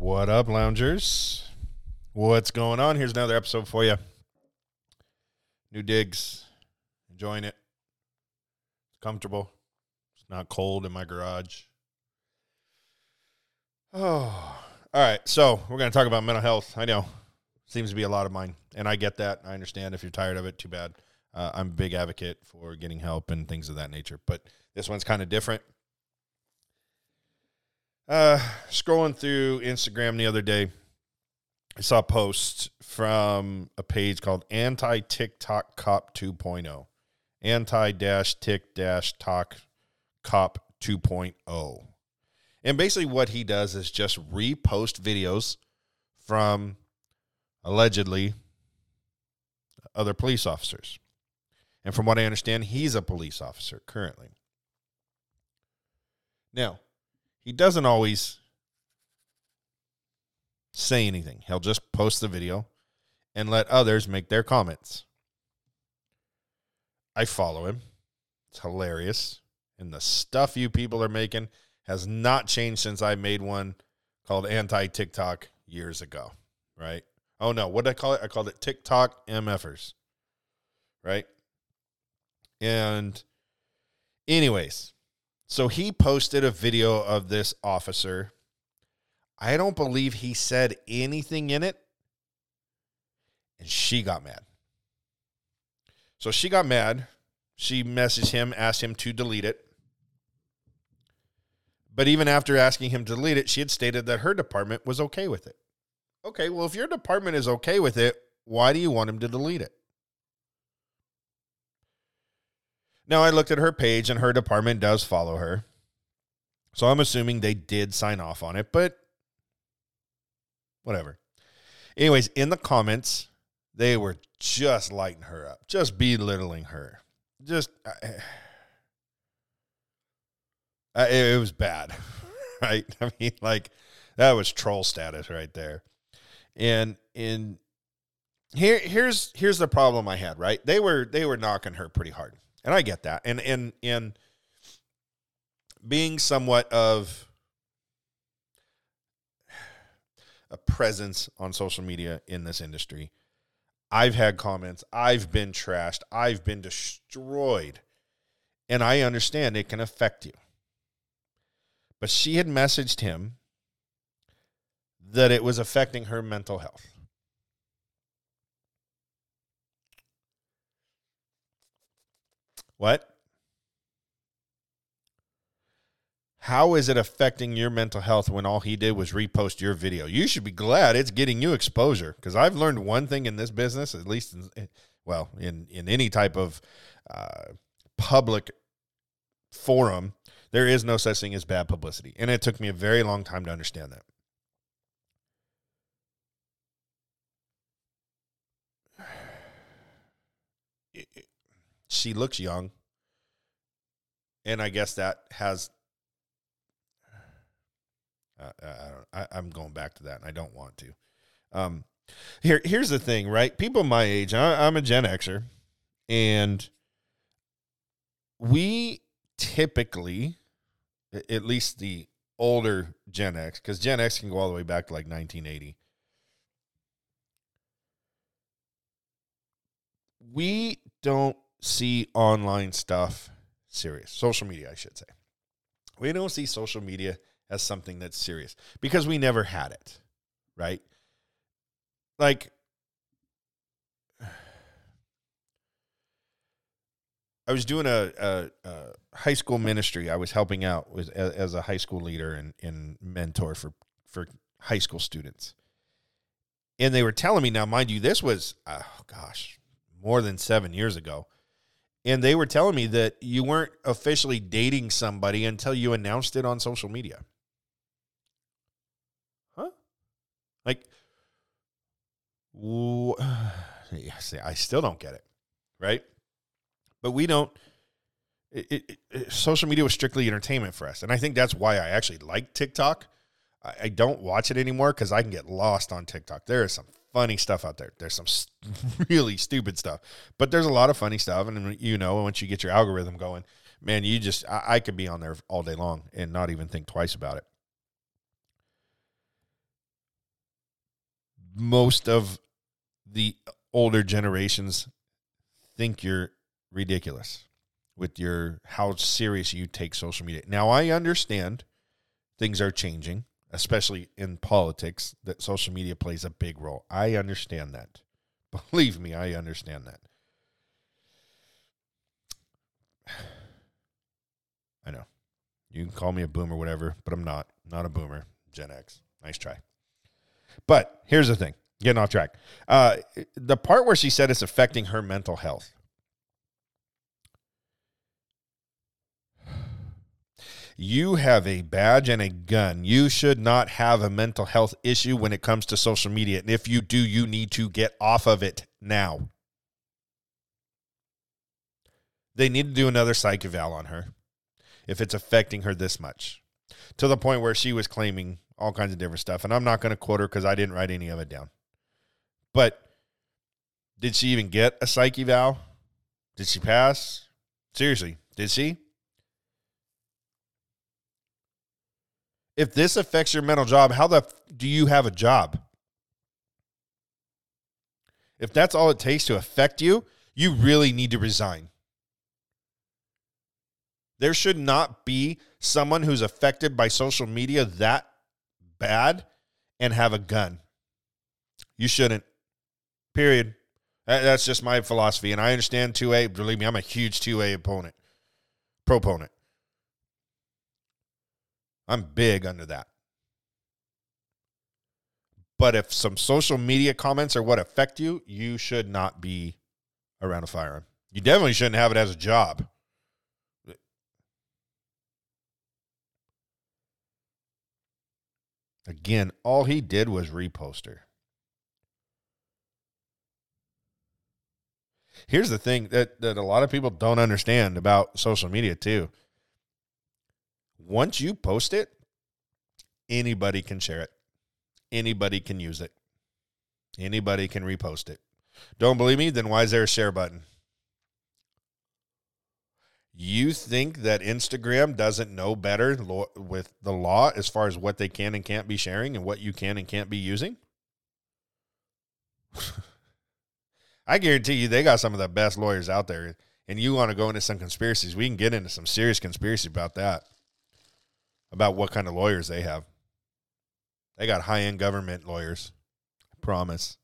What up, loungers? What's going on? Here's another episode for you. New digs. Enjoying it. It's comfortable. It's not cold in my garage. Oh, all right. So we're going to talk about mental health. I know. Seems to be a lot of mine. And I get that. I understand if you're tired of it, too bad. I'm a big advocate for getting help and things of that nature. But this one's kind of different. Scrolling through Instagram the other day, I saw a post from a page called Anti-TikTok Cop 2.0. Anti-Tick-Talk Cop 2.0. And basically what he does is just repost videos from allegedly other police officers. And from what I understand, he's a police officer currently. Now, he doesn't always say anything. He'll just post the video and let others make their comments. I follow him. It's hilarious. And the stuff you people are making has not changed since I made one called Anti-TikTok years ago, right? Oh, no. What did I call it? I called it TikTok MFers, right? And anyways, so he posted a video of this officer. I don't believe he said anything in it. And she got mad. So she got mad. She messaged him, asked him to delete it. But even after asking him to delete it, she had stated that her department was okay with it. Okay, well, if your department is okay with it, why do you want him to delete it? Now, I looked at her page, and her department does follow her. So I'm assuming they did sign off on it, but whatever. Anyways, in the comments, they were just lighting her up, just belittling her. Just, it was bad, right? I mean, like, that was troll status right there. And here's the problem I had, right? They were knocking her pretty hard. And I get that. And being somewhat of a presence on social media in this industry, I've had comments, I've been trashed, I've been destroyed. And I understand it can affect you. But she had messaged him that it was affecting her mental health. What? How is it affecting your mental health when all he did was repost your video? You should be glad it's getting you exposure, because I've learned one thing in this business, at least in any type of public forum, there is no such thing as bad publicity. And it took me a very long time to understand that. She looks young, and I guess that has. I'm going back to that, and I don't want to. Here's the thing, right? People my age, I'm a Gen Xer, and we typically, at least the older Gen X, because Gen X can go all the way back to like 1980. We don't see online stuff serious. Social media, I should say. We don't see social media as something that's serious because we never had it, right? Like, I was doing a high school ministry. I was helping out as a high school leader and mentor for high school students. And they were telling me, now, mind you, this was, more than 7 years ago. And they were telling me that you weren't officially dating somebody until you announced it on social media. Huh? Like, I still don't get it, right? But we don't. Social media was strictly entertainment for us. And I think that's why I actually like TikTok. I don't watch it anymore because I can get lost on TikTok. There is some funny stuff out there. There's some really stupid stuff, but there's a lot of funny stuff. And once you get your algorithm going, man, I could be on there all day long and not even think twice about it. most of the older generations think you're ridiculous with your how serious you take social media. Now, I understand things are changing, especially in politics, that social media plays a big role. I understand that. Believe me, I understand that. I know. You can call me a boomer or whatever, but I'm not. Not a boomer. Gen X. Nice try. But here's the thing. Getting off track. The part where she said it's affecting her mental health. You have a badge and a gun. You should not have a mental health issue when it comes to social media. And if you do, you need to get off of it now. They need to do another psych eval on her if it's affecting her this much. To the point where she was claiming all kinds of different stuff. And I'm not going to quote her because I didn't write any of it down. But did she even get a psych eval? Did she pass? Seriously, did she? If this affects your mental job, how do you have a job? If that's all it takes to affect you, you really need to resign. There should not be someone who's affected by social media that bad and have a gun. You shouldn't. Period. That's just my philosophy. And I understand 2A. Believe me, I'm a huge 2A proponent. I'm big under that. But if some social media comments are what affect you, you should not be around a firearm. You definitely shouldn't have it as a job. Again, all he did was repost her. Here's the thing that a lot of people don't understand about social media too. Once you post it, anybody can share it. Anybody can use it. Anybody can repost it. Don't believe me? Then why is there a share button? You think that Instagram doesn't know better with the law as far as what they can and can't be sharing and what you can and can't be using? I guarantee you they got some of the best lawyers out there. And you want to go into some conspiracies, we can get into some serious conspiracy about that. About what kind of lawyers they have. They got high-end government lawyers. I promise.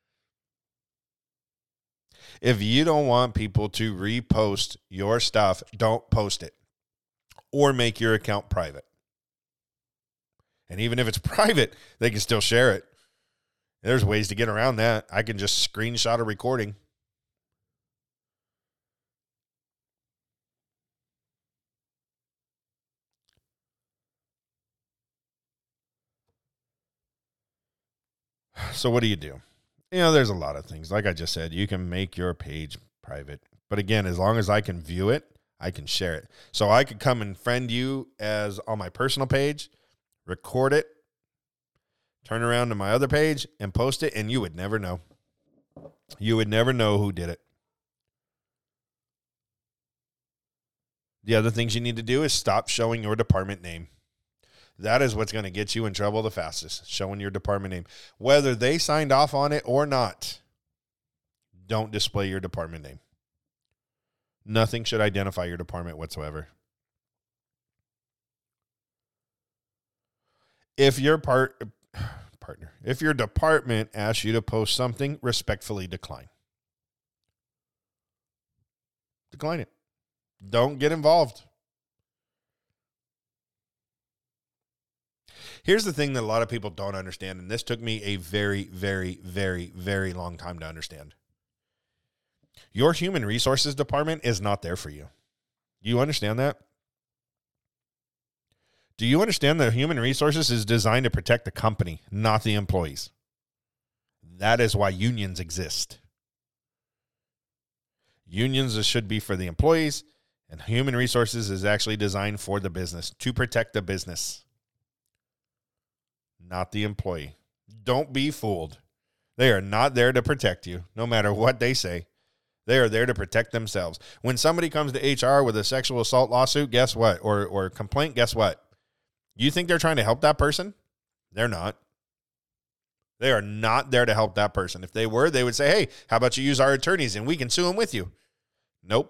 If you don't want people to repost your stuff, don't post it. Or make your account private. And even if it's private, they can still share it. There's ways to get around that. I can just screenshot a recording. So what do? You know, there's a lot of things. Like I just said, you can make your page private. But again, as long as I can view it, I can share it. So I could come and friend you as on my personal page, record it, turn around to my other page and post it, and you would never know. You would never know who did it. The other things you need to do is stop showing your department name. That is what's going to get you in trouble the fastest, showing your department name. Whether they signed off on it or not, don't display your department name. Nothing should identify your department whatsoever. If your if your department asks you to post something, respectfully decline. Decline it. Don't get involved. Here's the thing that a lot of people don't understand, and this took me a very, very, very, very long time to understand. Your human resources department is not there for you. Do you understand that? Do you understand that human resources is designed to protect the company, not the employees? That is why unions exist. Unions should be for the employees, and human resources is actually designed for the business, to protect the business, not the employee. Don't be fooled. They are not there to protect you, no matter what they say. They are there to protect themselves. When somebody comes to HR with a sexual assault lawsuit, guess what? Or complaint, guess what? You think they're trying to help that person? They're not. They are not there to help that person. If they were, they would say, hey, how about you use our attorneys and we can sue them with you? Nope.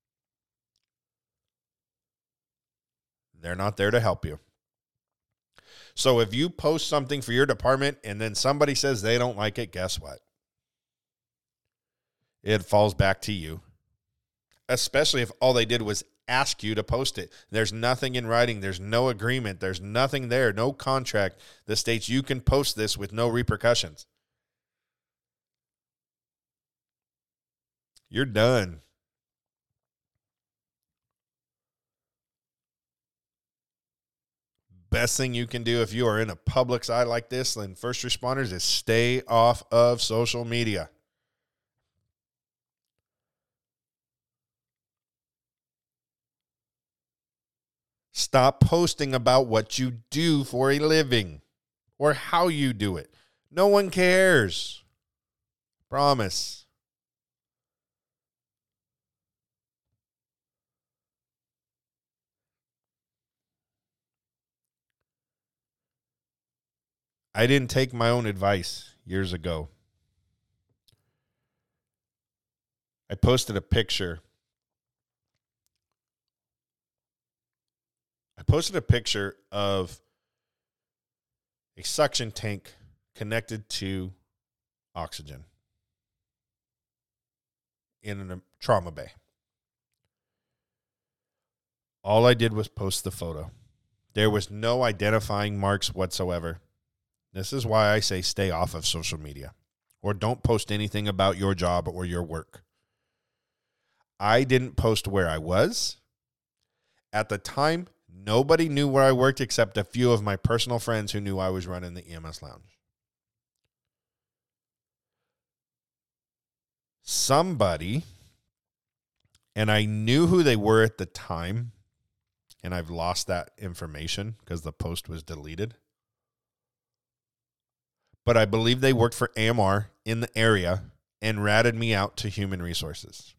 They're not there to help you. So if you post something for your department and then somebody says they don't like it, guess what? It falls back to you. Especially if all they did was ask you to post it. There's nothing in writing. There's no agreement. There's nothing there. No contract that states you can post this with no repercussions. You're done. Best thing you can do if you are in a public's eye like this and first responders is stay off of social media. Stop posting about what you do for a living or how you do it. No one cares. Promise. I didn't take my own advice years ago. I posted a picture. Of a suction tank connected to oxygen in a trauma bay. All I did was post the photo. There was no identifying marks whatsoever. This is why I say stay off of social media or don't post anything about your job or your work. I didn't post where I was. At the time, nobody knew where I worked except a few of my personal friends who knew I was running the EMS lounge. Somebody, and I knew who they were at the time, and I've lost that information because the post was deleted. But I believe they worked for AMR in the area and ratted me out to human resources.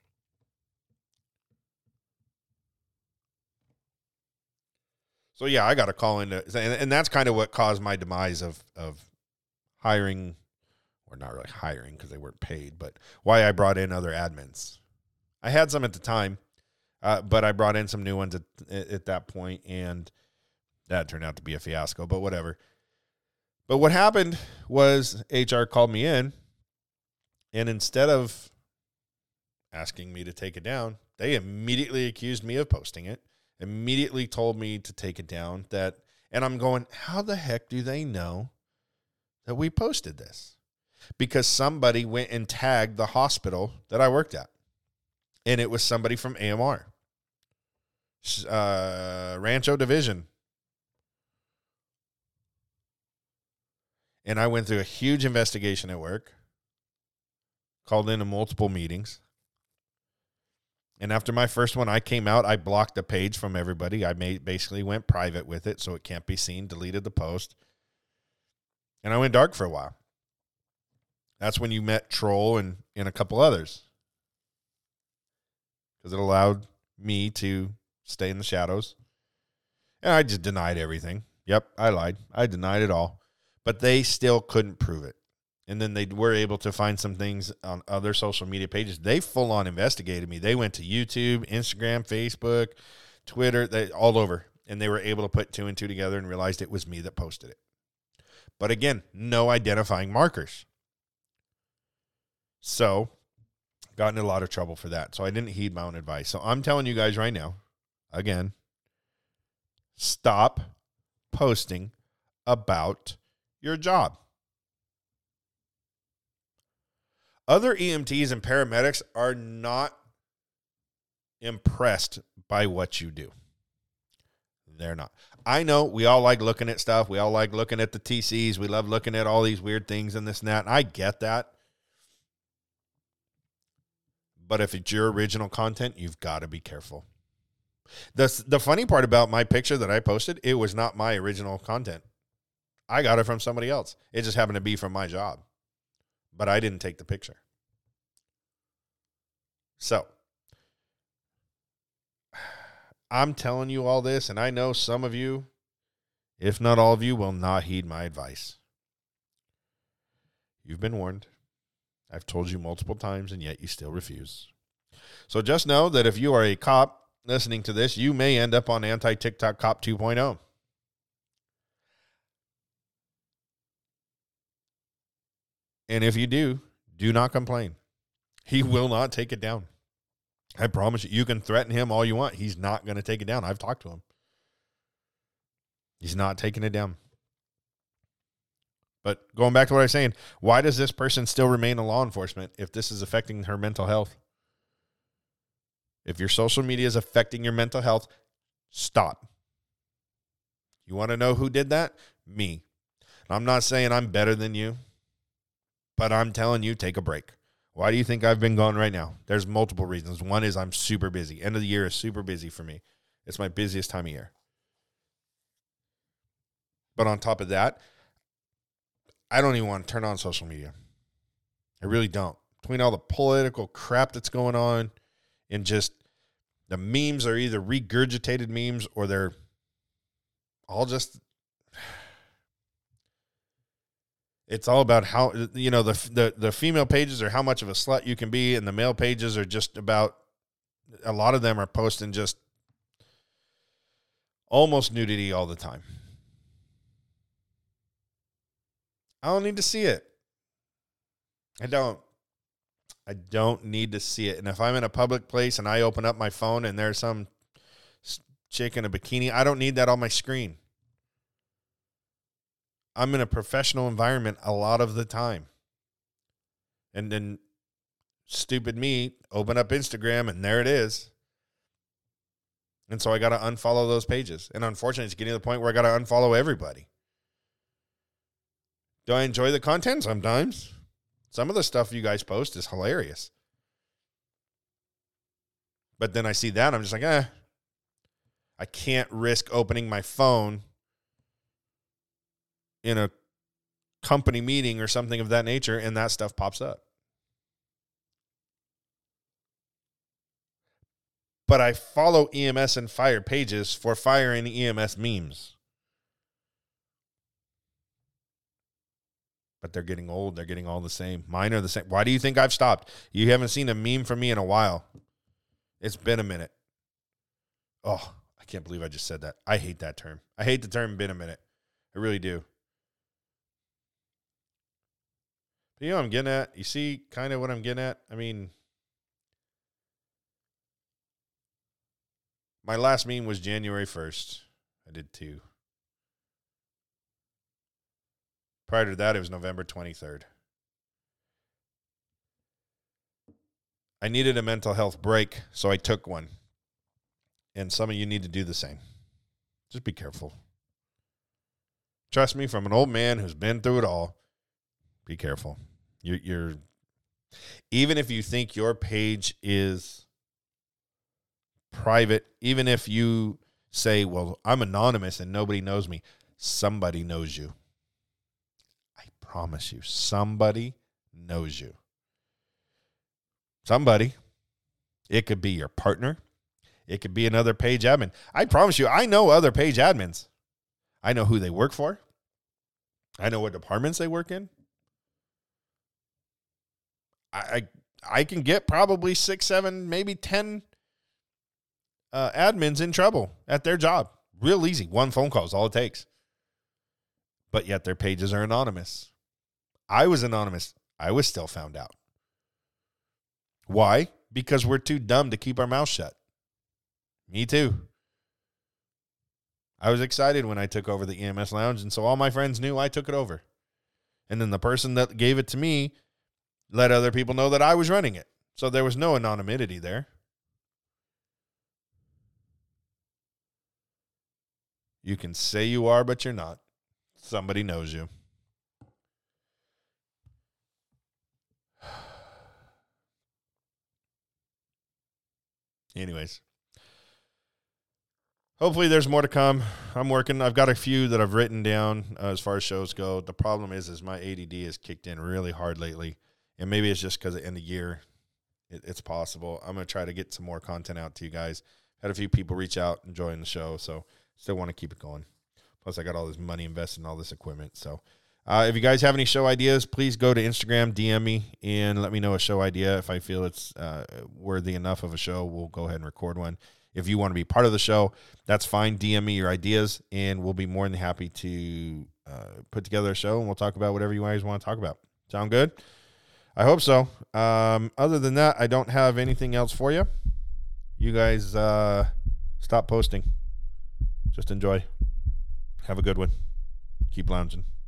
So, yeah, I got to call into, and that's kind of what caused my demise of hiring, or not really hiring because they weren't paid, but why I brought in other admins. I had some at the time, but I brought in some new ones at that point, and that turned out to be a fiasco, but whatever. But what happened was HR called me in, and instead of asking me to take it down, they immediately accused me of posting it. Immediately told me to take it down. And I'm going, how the heck do they know that we posted this? Because somebody went and tagged the hospital that I worked at. And it was somebody from AMR. Rancho Division. And I went through a huge investigation at work. Called into multiple meetings. And after my first one, I came out. I blocked the page from everybody. I basically went private with it so it can't be seen. Deleted the post. And I went dark for a while. That's when you met Troll and a couple others. Because it allowed me to stay in the shadows. And I just denied everything. Yep, I lied. I denied it all. But they still couldn't prove it. And then they were able to find some things on other social media pages. They full on investigated me. They went to YouTube, Instagram, Facebook, Twitter, all over. And they were able to put two and two together and realized it was me that posted it. But again, no identifying markers. So, got in a lot of trouble for that. So I didn't heed my own advice. So I'm telling you guys right now, again, stop posting about your job. Other EMTs and paramedics are not impressed by what you do. They're not. I know we all like looking at stuff. We all like looking at the TCs. We love looking at all these weird things and this and that. And I get that. But if it's your original content, you've got to be careful. The funny part about my picture that I posted, it was not my original content. I got it from somebody else. It just happened to be from my job. But I didn't take the picture. So, I'm telling you all this, and I know some of you, if not all of you, will not heed my advice. You've been warned. I've told you multiple times, and yet you still refuse. So just know that if you are a cop listening to this, you may end up on Anti-TikTok Cop 2.0. And if you do not complain. He will not take it down. I promise you. You can threaten him all you want. He's not going to take it down. I've talked to him. He's not taking it down. But going back to what I was saying, why does this person still remain in law enforcement if this is affecting her mental health? If your social media is affecting your mental health, stop. You want to know who did that? Me. I'm not saying I'm better than you, but I'm telling you, take a break. Why do you think I've been gone right now? There's multiple reasons. One is I'm super busy. End of the year is super busy for me. It's my busiest time of year. But on top of that, I don't even want to turn on social media. I really don't. Between all the political crap that's going on and just the memes are either regurgitated memes or they're all just... It's all about how, you know, the female pages are how much of a slut you can be, and the male pages are just about, a lot of them are posting just almost nudity all the time. I don't need to see it. I don't need to see it. And if I'm in a public place and I open up my phone and there's some chick in a bikini, I don't need that on my screen. I'm in a professional environment a lot of the time. And then stupid me, open up Instagram and there it is. And so I got to unfollow those pages. And unfortunately, it's getting to the point where I got to unfollow everybody. Do I enjoy the content? Sometimes. Some of the stuff you guys post is hilarious. But then I see that, I'm just like, I can't risk opening my phone in a company meeting or something of that nature, and that stuff pops up. But I follow EMS and fire pages for fire and EMS memes. But they're getting old. They're getting all the same. Mine are the same. Why do you think I've stopped? You haven't seen a meme from me in a while. It's been a minute. Oh, I can't believe I just said that. I hate that term. I hate the term been a minute. I really do. But you know what I'm getting at? You see kind of what I'm getting at? I mean, my last meme was January 1st. I did 2. Prior to that, it was November 23rd. I needed a mental health break, so I took one. And some of you need to do the same. Just be careful. Trust me, from an old man who's been through it all, be careful. You're even if you think your page is private, even if you say, well, I'm anonymous and nobody knows me, somebody knows you. I promise you, somebody knows you. Somebody. It could be your partner. It could be another page admin. I promise you, I know other page admins. I know who they work for. I know what departments they work in. I can get probably 6, 7, maybe 10 admins in trouble at their job. Real easy. One phone call is all it takes. But yet their pages are anonymous. I was anonymous. I was still found out. Why? Because we're too dumb to keep our mouth shut. Me too. I was excited when I took over the EMS lounge, and so all my friends knew I took it over. And then the person that gave it to me let other people know that I was running it. So there was no anonymity there. You can say you are, but you're not. Somebody knows you. Anyways. Hopefully there's more to come. I'm working. I've got a few that I've written down as far as shows go. The problem is my ADD has kicked in really hard lately. And maybe it's just because at the end of the year, it's possible. I'm going to try to get some more content out to you guys. Had a few people reach out and join the show, so still want to keep it going. Plus, I got all this money invested in all this equipment. So If you guys have any show ideas, please go to Instagram, DM me, and let me know a show idea. If I feel it's worthy enough of a show, we'll go ahead and record one. If you want to be part of the show, that's fine. DM me your ideas, and we'll be more than happy to put together a show, and we'll talk about whatever you guys want to talk about. Sound good? I hope so. Other than that, I don't have anything else for you. You guys stop posting. Just enjoy. Have a good one. Keep lounging.